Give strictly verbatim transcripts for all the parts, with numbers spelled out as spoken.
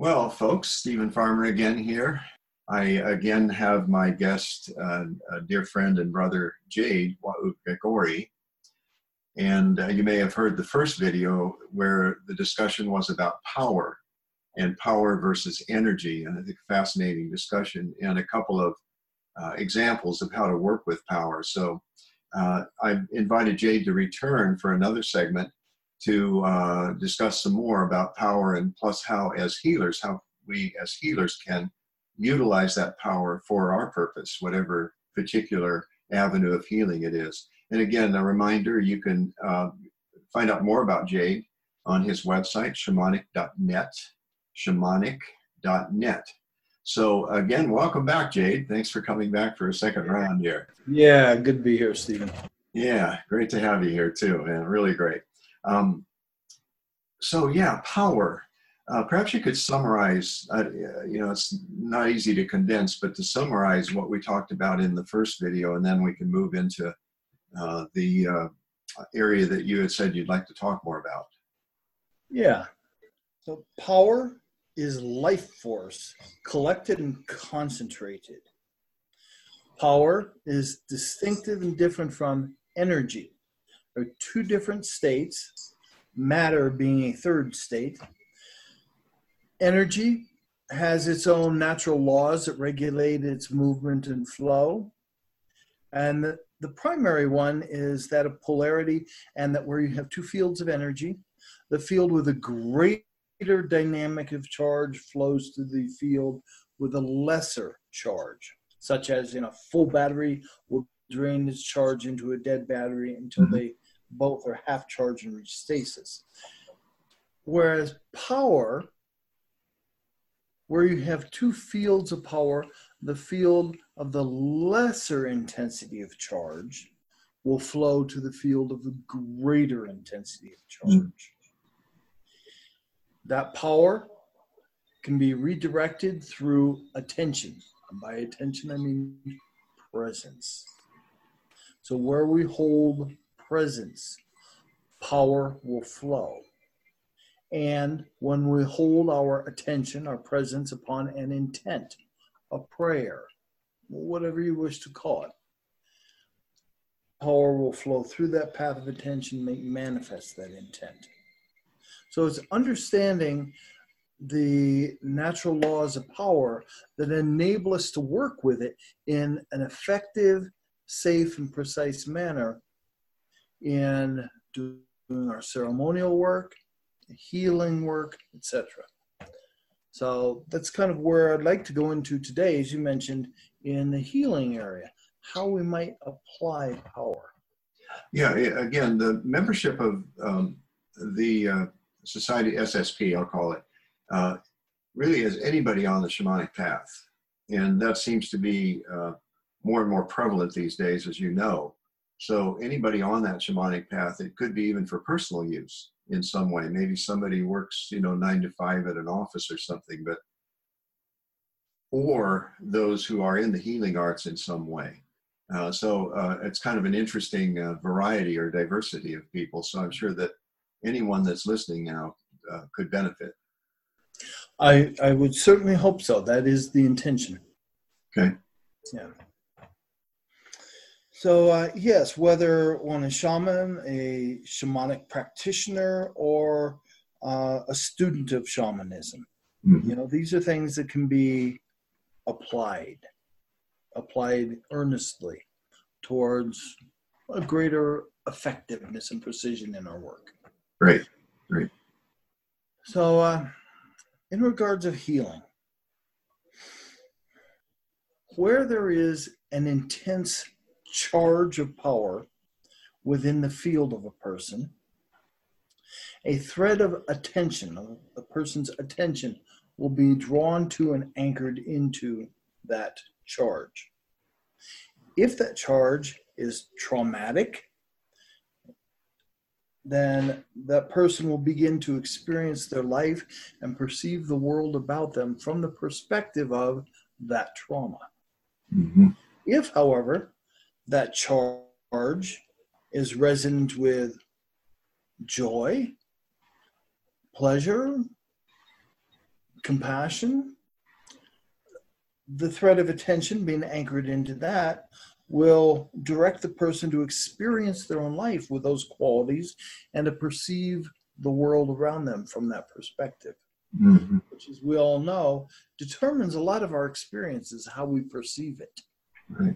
Well, folks, Stephen Farmer again here. I again have my guest, uh, a dear friend and brother, Jade Waukegori. And uh, you may have heard the first video where the discussion was about power and power versus energy. And I think a fascinating discussion and a couple of uh, examples of how to work with power. So uh, I've invited Jade to return for another segment to uh, discuss some more about power, and plus how as healers, how we as healers can utilize that power for our purpose, whatever particular avenue of healing it is. And again, a reminder, you can uh, find out more about Jade on his website, shamanic dot net, shamanic dot net. So again, welcome back, Jade. Thanks for coming back for a second round here. Yeah, good to be here, Stephen. Yeah, great to have you here too, man. Really great. Um, so yeah, power. Uh, perhaps you could summarize, uh, you know, it's not easy to condense, but to summarize what we talked about in the first video, and then we can move into uh, the uh, area that you had said you'd like to talk more about. Yeah. So power is life force, collected and concentrated. Power is distinctive and different from energy. There are two different states, matter being a third state. Energy has its own natural laws that regulate its movement and flow. And the, the primary one is that of polarity, and that where you have two fields of energy, the field with a greater dynamic of charge flows to the field with a lesser charge, such as in a full battery will drain its charge into a dead battery until they both are half charged and reach stasis. Whereas power, where you have two fields of power, the field of the lesser intensity of charge will flow to the field of the greater intensity of charge. Mm. That power can be redirected through attention. And by attention, I mean presence. So where we hold presence, power will flow. And when we hold our attention, our presence upon an intent, a prayer, whatever you wish to call it, power will flow through that path of attention, make manifest that intent. So it's understanding the natural laws of power that enable us to work with it in an effective, safe, and precise manner in doing our ceremonial work, healing work, et cetera. So that's kind of where I'd like to go into today, as you mentioned, in the healing area, how we might apply power. Yeah, again, the membership of um, the uh, Society S S P, I'll call it, uh, really is anybody on the shamanic path. And that seems to be uh, more and more prevalent these days, as you know. So anybody on that shamanic path, it could be even for personal use in some way. Maybe somebody works, you know, nine to five at an office or something, but, or those who are in the healing arts in some way. Uh, so uh, it's kind of an interesting uh, variety or diversity of people. So I'm sure that anyone that's listening now uh, could benefit. I, I would certainly hope so. That is the intention. Okay. Yeah. So uh, yes, whether one is shaman, a shamanic practitioner, or uh, a student of shamanism, mm-hmm. you know, these are things that can be applied, applied earnestly towards a greater effectiveness and precision in our work. Right, right. So uh, in regards of healing, where there is an intense charge of power within the field of a person, a thread of attention, a person's attention will be drawn to and anchored into that charge. If that charge is traumatic, then that person will begin to experience their life and perceive the world about them from the perspective of that trauma. Mm-hmm. If, however, that charge is resonant with joy, pleasure, compassion, the thread of attention being anchored into that will direct the person to experience their own life with those qualities and to perceive the world around them from that perspective, mm-hmm. which, as we all know, determines a lot of our experiences, how we perceive it. Right.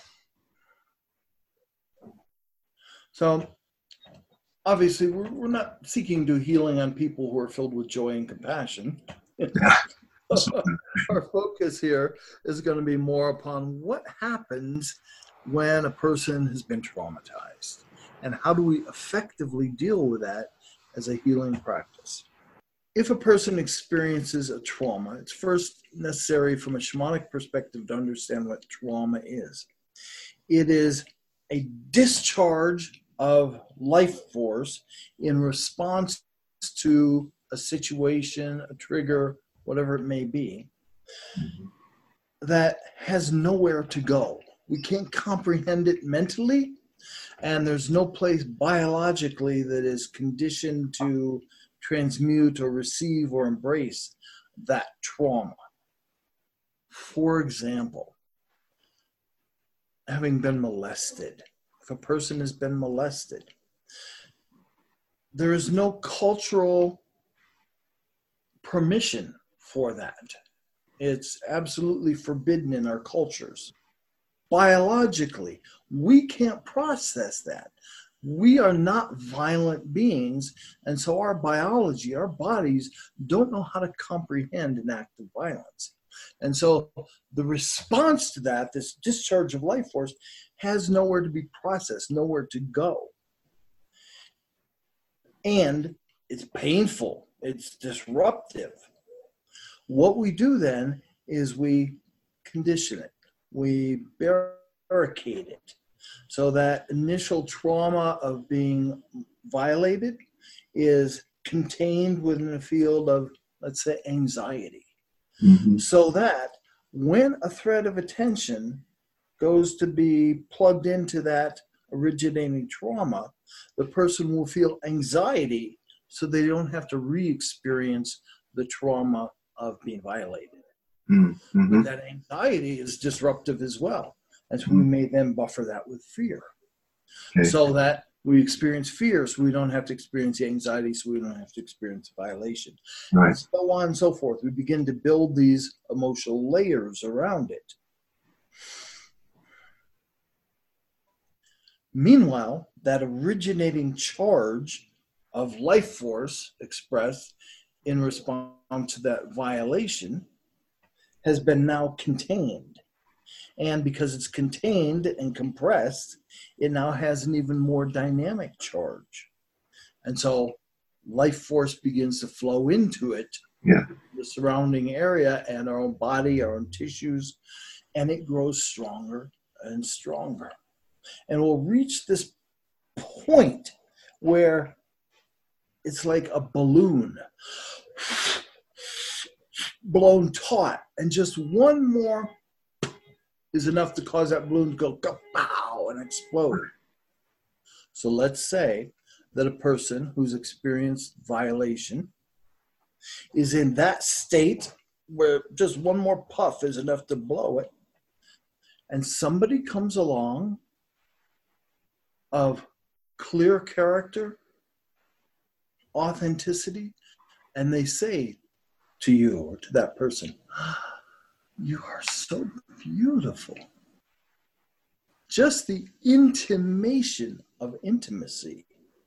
So, obviously, we're, we're not seeking to do healing on people who are filled with joy and compassion. Yeah. Our focus here is going to be more upon what happens when a person has been traumatized and how do we effectively deal with that as a healing practice. If a person experiences a trauma, it's first necessary from a shamanic perspective to understand what trauma is. It is a discharge of life force in response to a situation, a trigger, whatever it may be, that has nowhere to go. We can't comprehend it mentally, and there's no place biologically that is conditioned to transmute or receive or embrace that trauma. For example, having been molested. If a person has been molested, there is no cultural permission for that. It's absolutely forbidden in our cultures. Biologically, we can't process that. We are not violent beings, and so our biology, our bodies, don't know how to comprehend an act of violence. And so the response to that, this discharge of life force, has nowhere to be processed, nowhere to go. And it's painful, it's disruptive. What we do then is we condition it, we barricade it, so that initial trauma of being violated is contained within a field of, let's say, anxiety. Mm-hmm. So that when a thread of attention goes to be plugged into that originating trauma, the person will feel anxiety so they don't have to re-experience the trauma of being violated. Mm-hmm. But that anxiety is disruptive as well. And so we may then buffer that with fear. Okay. So that we experience fear so we don't have to experience the anxiety, so we don't have to experience violation. Right. And so on and so forth. We begin to build these emotional layers around it. Meanwhile, that originating charge of life force expressed in response to that violation has been now contained. And because it's contained and compressed, it now has an even more dynamic charge. And so life force begins to flow into it, yeah. the surrounding area and our own body, our own tissues, and it grows stronger and stronger. And we'll reach this point where it's like a balloon blown taut, and just one more is enough to cause that balloon to go kapow and explode. So let's say that a person who's experienced violation is in that state where just one more puff is enough to blow it, and somebody comes along of clear character, authenticity, and they say to you or to that person, "You are so beautiful." Just the intimation of intimacy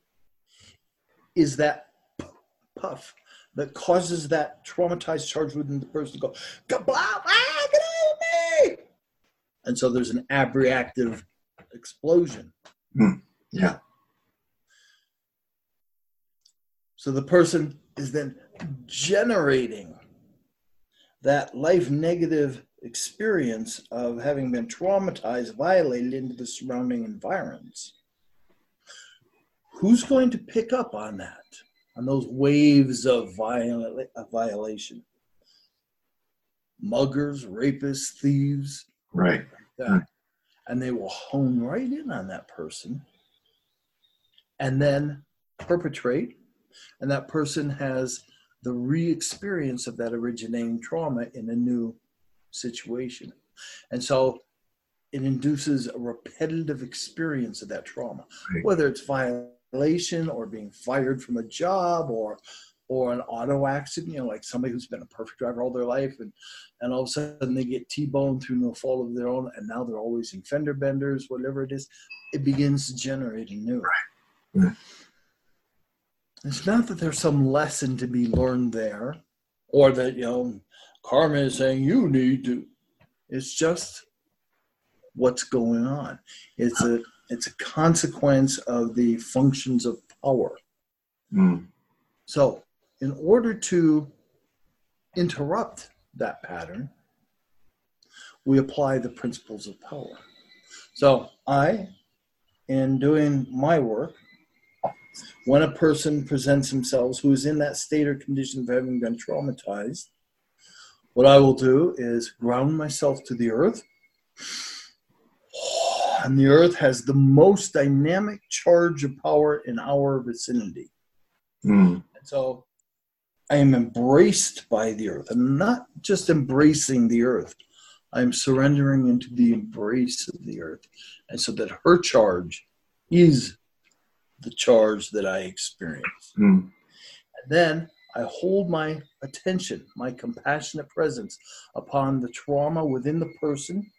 is that puff that causes that traumatized charge within the person to go, "Kablam! Ah, get out of me!" And so there's an abreactive explosion. Mm, yeah. So the person is then generating that life negative experience of having been traumatized, violated into the surrounding environments. Who's going to pick up on that, on those waves of, viol- of violation? Muggers, rapists, thieves. Right. Like that. And they will hone right in on that person and then perpetrate. And that person has the re-experience of that originating trauma in a new situation. And so it induces a repetitive experience of that trauma, Right. whether it's violation or being fired from a job or or an auto accident, you know, like somebody who's been a perfect driver all their life and, and all of a sudden they get T-boned through no fault of their own and now they're always in fender benders, whatever it is, it begins to generate anew. Right. Yeah. It's not that there's some lesson to be learned there or that, you know, karma is saying you need to. It's just what's going on. It's a it's a consequence of the functions of power. Mm. So in order to interrupt that pattern, we apply the principles of power. So I, in doing my work, when a person presents themselves who is in that state or condition of having been traumatized, what I will do is ground myself to the earth. And the earth has the most dynamic charge of power in our vicinity. Mm. And so I am embraced by the earth. I'm not just embracing the earth. I'm surrendering into the embrace of the earth. And so that her charge is the charge that I experience. Mm. And then I hold my attention, my compassionate presence upon the trauma within the person.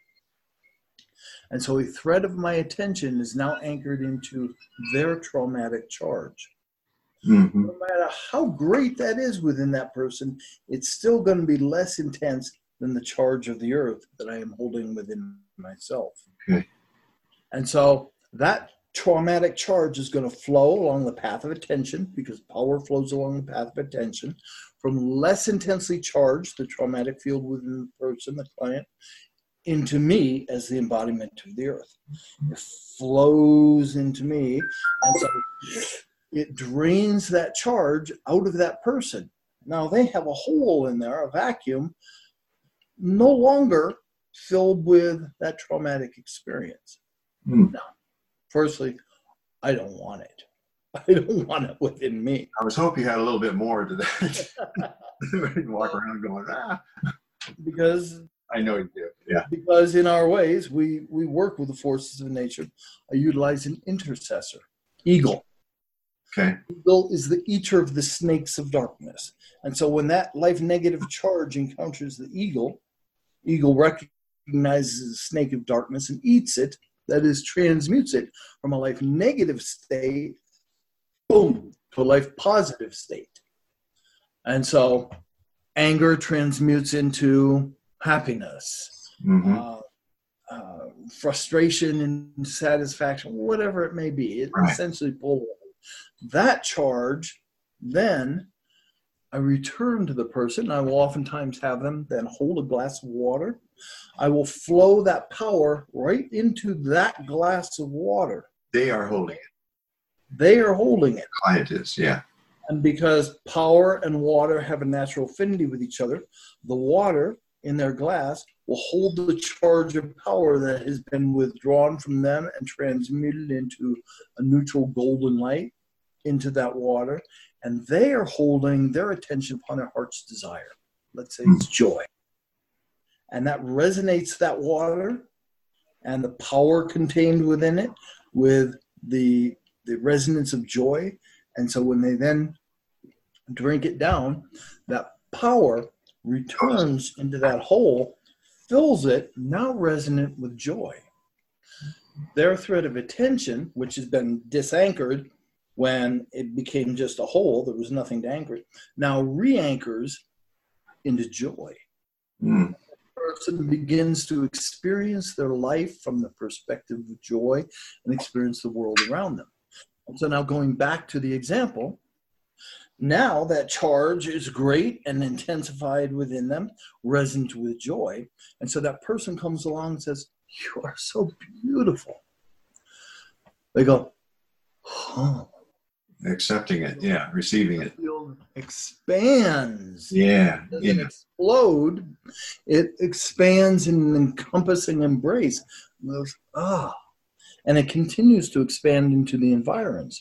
And so a thread of my attention is now anchored into their traumatic charge. Mm-hmm. No matter how great that is within that person, it's still going to be less intense than the charge of the earth that I am holding within myself. Okay. And so that traumatic charge is going to flow along the path of attention because power flows along the path of attention from less intensely charged, the traumatic field within the person, the client, into me as the embodiment of the earth. It flows into me, and so it drains that charge out of that person. Now they have a hole in there, a vacuum, no longer filled with that traumatic experience. Mm. Now, firstly, I don't want it. I don't want it within me. I was hoping you had a little bit more to that. You can walk around going, ah. Because I know you do. Yeah. Because in our ways, we, we work with the forces of nature. I utilize an intercessor, eagle. Okay. Eagle is the eater of the snakes of darkness. And so when that life negative charge encounters the eagle, eagle recognizes the snake of darkness and eats it, that is, transmutes it from a life negative state, boom, to a life positive state. And so anger transmutes into happiness, Mm-hmm. uh, uh, frustration and satisfaction, whatever it may be. It Right. essentially pulls that charge. Then I return to the person. I will oftentimes have them then hold a glass of water. I will flow that power right into that glass of water. They are holding it. They are holding it. Client is, yeah. And because power and water have a natural affinity with each other, the water in their glass will hold the charge of power that has been withdrawn from them and transmuted into a neutral golden light into that water. And they are holding their attention upon their heart's desire. Let's say it's joy. And that resonates that water and the power contained within it with the, the resonance of joy. And so when they then drink it down, that power returns into that hole, fills it, now resonant with joy. Their thread of attention, which has been disanchored when it became just a hole, there was nothing to anchor it, now re-anchors into joy. Mm. The person begins to experience their life from the perspective of joy and experience the world around them. And so now going back to the example, now that charge is great and intensified within them, resonant with joy. And so that person comes along and says, "You are so beautiful." They go, "Oh." Accepting it, yeah. Receiving it. The field expands. Yeah. It doesn't Yeah. explode. It expands in an encompassing embrace. It goes, ah. And it continues to expand into the environs.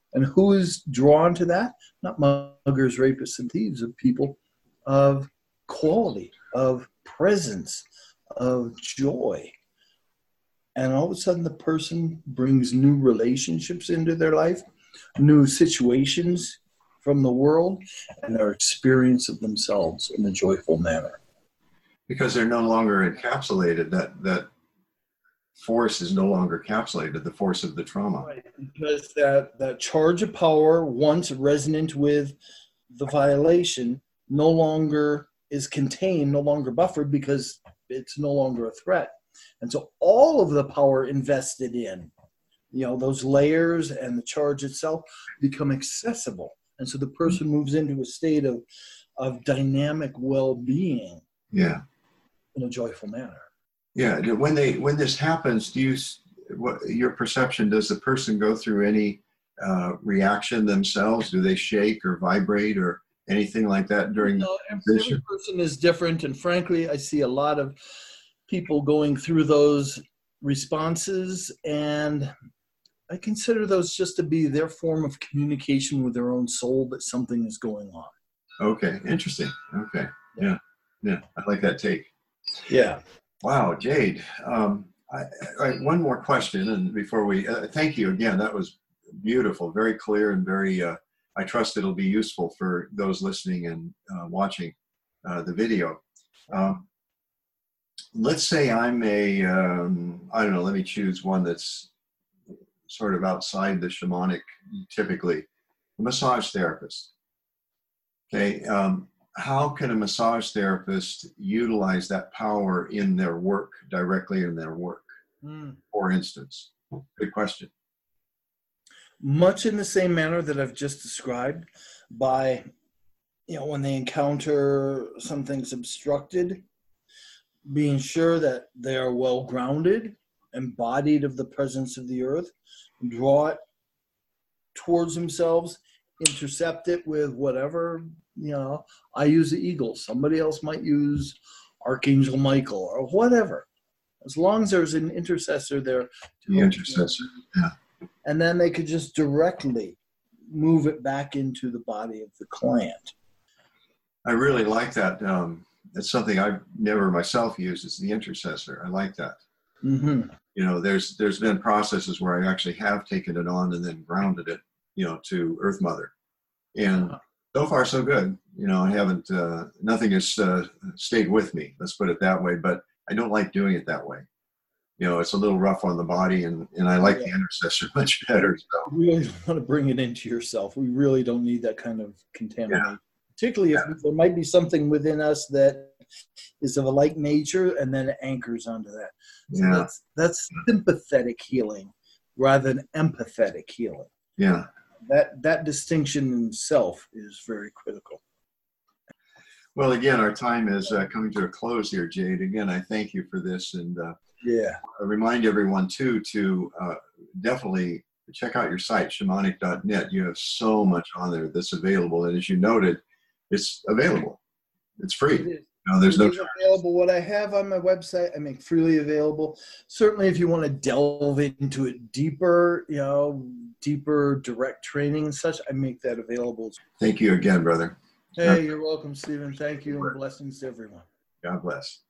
And who is drawn to that? Not muggers, rapists, and thieves, of people of quality, of presence, of joy. And all of a sudden the person brings new relationships into their life, new situations from the world, and their experience of themselves in a joyful manner. Because they're no longer encapsulated, that, that force is no longer encapsulated, the force of the trauma. Right, because that, that charge of power, once resonant with the violation, no longer is contained, no longer buffered, because it's no longer a threat. And so all of the power invested in, you know, those layers and the charge itself become accessible. And so the person moves into a state of, of dynamic well-being. Yeah. In a joyful manner. Yeah. When they, when this happens, do you, what your perception, does the person go through any uh, reaction themselves? Do they shake or vibrate or anything like that during no, the every, every person is different, and frankly I see a lot of people going through those responses, and I consider those just to be their form of communication with their own soul that something is going on. Okay, interesting. Okay, yeah, yeah, I like that take. Yeah. Wow, Jade. Um, I, I, one more question, and before we uh, thank you again, that was beautiful, very clear, and very. Uh, I trust it'll be useful for those listening and uh, watching uh, the video. Um, let's say I'm a, um, I don't know, let me choose one that's sort of outside the shamanic, typically, a massage therapist. Okay, um, how can a massage therapist utilize that power in their work, directly in their work, mm. for instance? Good question. Much in the same manner that I've just described, by, you know, when they encounter something's obstructed, being sure that they are well grounded, embodied of the presence of the earth, draw it towards themselves, intercept it with whatever, you know, I use the eagle, somebody else might use Archangel Michael or whatever. As long as there's an intercessor there. The intercessor, yeah. And then they could just directly move it back into the body of the client. I really like that. Um, it's something I've never myself used, is the intercessor. I like that. Mm-hmm. You know, there's there's been processes where I actually have taken it on and then grounded it, you know, to Earth Mother. And so far, so good. You know, I haven't, uh, nothing has uh, stayed with me, let's put it that way, but I don't like doing it that way. You know, it's a little rough on the body, and, and I like yeah. the intercessor much better. So. You really don't want to bring it into yourself. We really don't need that kind of contamination, yeah. particularly if yeah. there might be something within us that is of a like nature, and then it anchors onto that. So yeah. that's, that's sympathetic healing rather than empathetic healing. Yeah. That, that distinction in itself is very critical. Well, again, our time is uh, coming to a close here, Jade. Again, I thank you for this, and uh, yeah, I remind everyone too to uh, definitely check out your site, shamanic dot net. You have so much on there that's available, and as you noted, it's available. It's free. It is. No, there's no charge. Available. What I have on my website, I make freely available. Certainly, if you want to delve into it deeper, you know, deeper direct training and such, I make that available. Thank you again, brother. Hey, you're welcome, Stephen. Thank you, and blessings to everyone. God bless.